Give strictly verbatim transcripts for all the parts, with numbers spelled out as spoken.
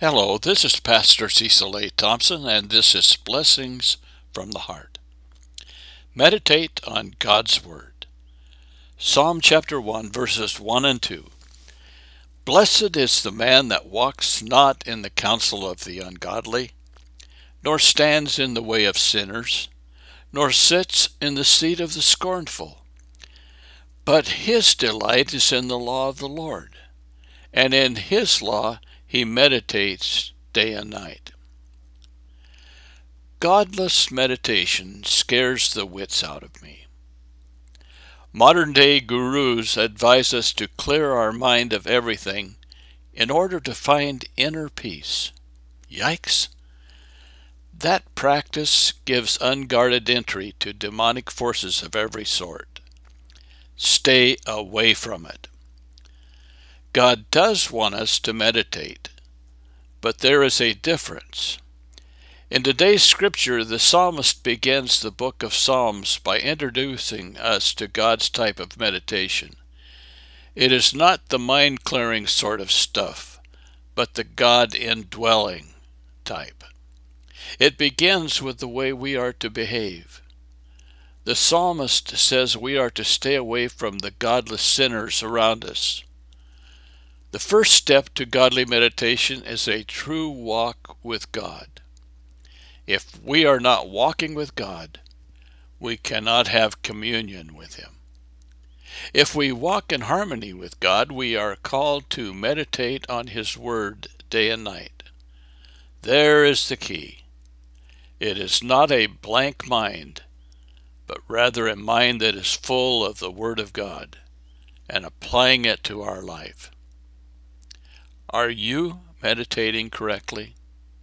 Hello, this is Pastor Cecil A. Thompson, and this is Blessings from the Heart. Meditate on God's Word. Psalm chapter one, verses one and two. Blessed is the man that walks not in the counsel of the ungodly, nor stands in the way of sinners, nor sits in the seat of the scornful. But his delight is in the law of the Lord, and in his law he meditates day and night. Godless meditation scares the wits out of me. Modern-day gurus advise us to clear our mind of everything in order to find inner peace. Yikes! That practice gives unguarded entry to demonic forces of every sort. Stay away from it. God does want us to meditate, but there is a difference. In today's scripture, the psalmist begins the book of Psalms by introducing us to God's type of meditation. It is not the mind-clearing sort of stuff, but the God-indwelling type. It begins with the way we are to behave. The psalmist says we are to stay away from the godless sinners around us. The first step to godly meditation is a true walk with God. If we are not walking with God, we cannot have communion with Him. If we walk in harmony with God, we are called to meditate on His Word day and night. There is the key. It is not a blank mind, but rather a mind that is full of the Word of God and applying it to our life. Are you meditating correctly?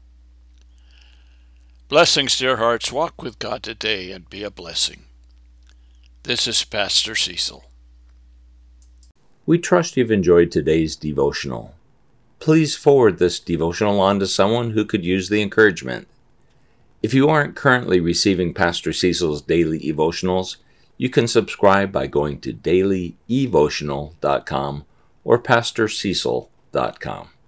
Blessings, dear hearts. Walk with God today and be a blessing. This is Pastor Cecil. We trust you've enjoyed today's devotional. Please forward this devotional on to someone who could use the encouragement. If you aren't currently receiving Pastor Cecil's daily devotionals, you can subscribe by going to daily evotional dot com or pastor cecil dot com.